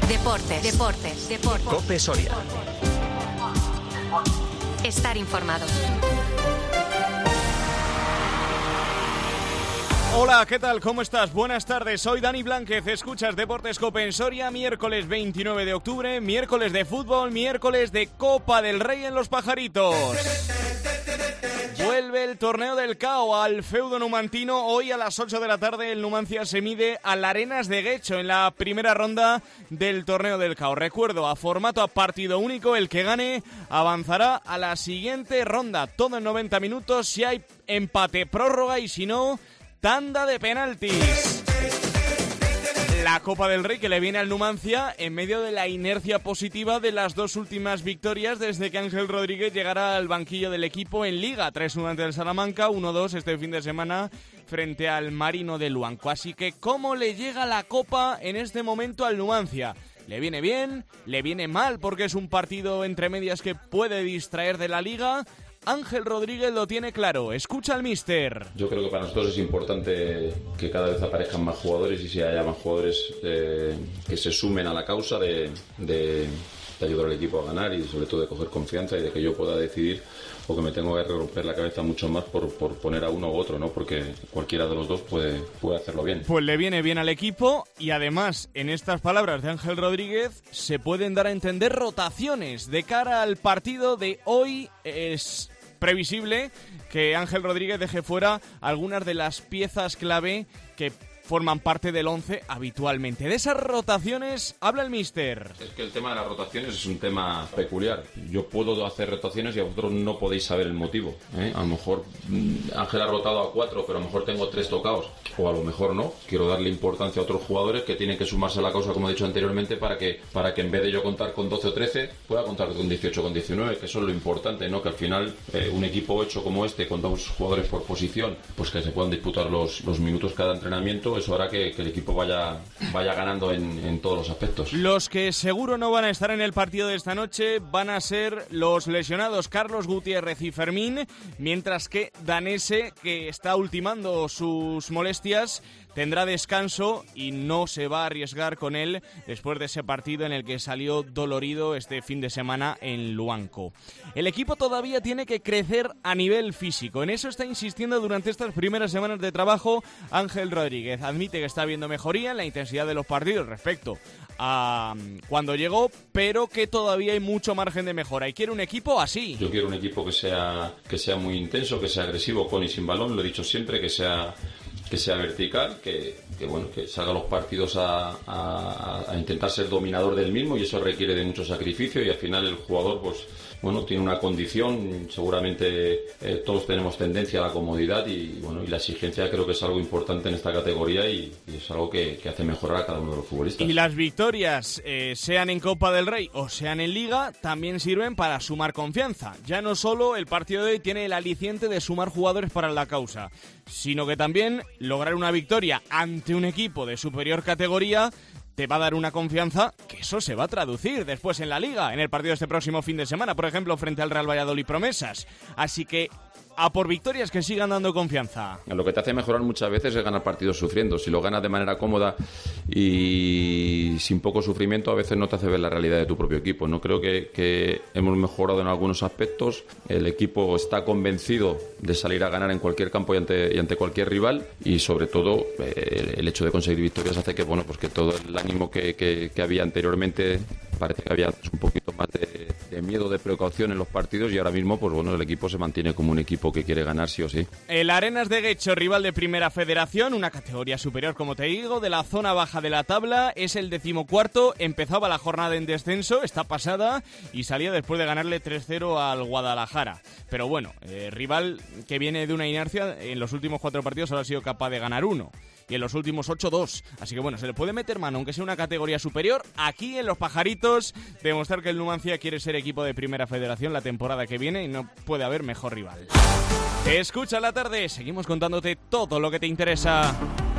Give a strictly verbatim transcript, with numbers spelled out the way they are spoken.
Deportes, deportes, deportes. COPE Soria. Estar informado. Hola, ¿qué tal? ¿Cómo estás? Buenas tardes, soy Dani Blánquez, escuchas Deportes COPE en Soria, miércoles veintinueve de octubre, miércoles de fútbol, miércoles de Copa del Rey en Los Pajaritos. Vuelve el torneo del C A O al feudo numantino. Hoy a las ocho de la tarde el Numancia se mide al Arenas de Guecho en la primera ronda del torneo del C A O. Recuerdo, a formato a partido único, el que gane avanzará a la siguiente ronda. Todo en noventa minutos, si hay empate, prórroga y si no, tanda de penaltis. La Copa del Rey que le viene al Numancia en medio de la inercia positiva de las dos últimas victorias desde que Ángel Rodríguez llegara al banquillo del equipo en Liga. tres uno ante el Salamanca, uno dos este fin de semana frente al Marino de Luanco. Así que, ¿cómo le llega la Copa en este momento al Numancia? ¿Le viene bien? ¿Le viene mal porque es un partido entre medias que puede distraer de la Liga? Ángel Rodríguez lo tiene claro. Escucha al míster. Yo creo que para nosotros es importante que cada vez aparezcan más jugadores y si haya más jugadores eh, que se sumen a la causa de, de, de ayudar al equipo a ganar y sobre todo de coger confianza y de que yo pueda decidir o que me tengo que romper la cabeza mucho más por, por poner a uno u otro, ¿no? Porque cualquiera de los dos puede, puede hacerlo bien. Pues le viene bien al equipo y además, en estas palabras de Ángel Rodríguez, se pueden dar a entender rotaciones de cara al partido de hoy. Es previsible que Ángel Rodríguez deje fuera algunas de las piezas clave que forman parte del once habitualmente. De esas rotaciones habla el míster. Es que el tema de las rotaciones es un tema peculiar. Yo puedo hacer rotaciones y a vosotros no podéis saber el motivo, ¿eh? A lo mejor Ángel ha rotado a cuatro, pero a lo mejor tengo tres tocados. O a lo mejor no. Quiero darle importancia a otros jugadores que tienen que sumarse a la causa, como he dicho anteriormente, para que, para que en vez de yo contar con doce o trece, pueda contar con dieciocho o con diecinueve, que eso es lo importante, ¿no? Que al final eh, un equipo hecho como este, con dos jugadores por posición, pues que se puedan disputar los, los minutos cada entrenamiento, eso hará que, que el equipo vaya, vaya ganando en, en todos los aspectos. Los que seguro no van a estar en el partido de esta noche van a ser los lesionados Carlos Gutiérrez y Fermín, mientras que Danese, que está ultimando sus molestias, tendrá descanso y no se va a arriesgar con él después de ese partido en el que salió dolorido este fin de semana en Luanco. El equipo todavía tiene que crecer a nivel físico. En eso está insistiendo durante estas primeras semanas de trabajo Ángel Rodríguez. Admite que está habiendo mejoría en la intensidad de los partidos respecto a cuando llegó, pero que todavía hay mucho margen de mejora y quiere un equipo así. Yo quiero un equipo que sea, que sea muy intenso, que sea agresivo con y sin balón, lo he dicho siempre, que sea que sea vertical, que, que bueno, que salga los partidos a, a, a intentar ser dominador del mismo y eso requiere de mucho sacrificio y al final el jugador pues bueno, tiene una condición, seguramente eh, todos tenemos tendencia a la comodidad y bueno, y la exigencia creo que es algo importante en esta categoría y, y es algo que, que hace mejorar a cada uno de los futbolistas. Y las victorias, eh, sean en Copa del Rey o sean en Liga, también sirven para sumar confianza. Ya no solo el partido de hoy tiene el aliciente de sumar jugadores para la causa, sino que también lograr una victoria ante un equipo de superior categoría te va a dar una confianza que eso se va a traducir después en la Liga, en el partido de este próximo fin de semana, por ejemplo, frente al Real Valladolid Promesas. Así que a por victorias que sigan dando confianza. Lo que te hace mejorar muchas veces es ganar partidos sufriendo. Si lo ganas de manera cómoda y sin poco sufrimiento, a veces no te hace ver la realidad de tu propio equipo. No creo que, que hemos mejorado en algunos aspectos. El equipo está convencido de salir a ganar en cualquier campo y ante, y ante cualquier rival y sobre todo eh, el hecho de conseguir victorias hace que bueno pues que todo el ánimo que, que, que había anteriormente parece que había un poquito más de, de miedo, de precaución en los partidos y ahora mismo pues bueno el equipo se mantiene como un equipo que quiere ganar sí o sí. El Arenas de Guecho, rival de Primera Federación, una categoría superior como te digo, de la zona baja de la tabla, es el decimocuarto, empezaba la jornada en descenso, está pasada y salía después de ganarle tres cero al Guadalajara. Pero bueno, eh, rival que viene de una inercia, en los últimos cuatro partidos solo ha sido capaz de ganar uno. Y en los últimos ocho, dos. Así que bueno, se le puede meter mano, aunque sea una categoría superior, aquí en Los Pajaritos, demostrar que el Numancia quiere ser equipo de Primera Federación la temporada que viene y no puede haber mejor rival. Escucha la tarde, seguimos contándote todo lo que te interesa.